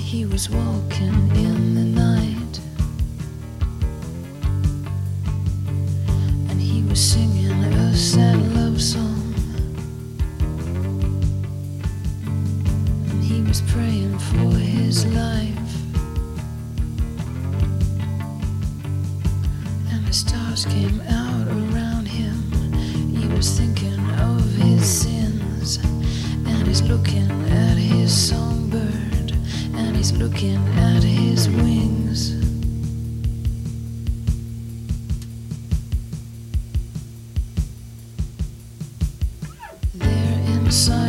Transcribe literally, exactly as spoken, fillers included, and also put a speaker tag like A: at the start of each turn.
A: He was walking in the night, and he was singing a sad love song, and he was praying for his life, and the stars came out around him. He was thinking of his sins, and he's looking at his songbird, and he's looking at his wings. There inside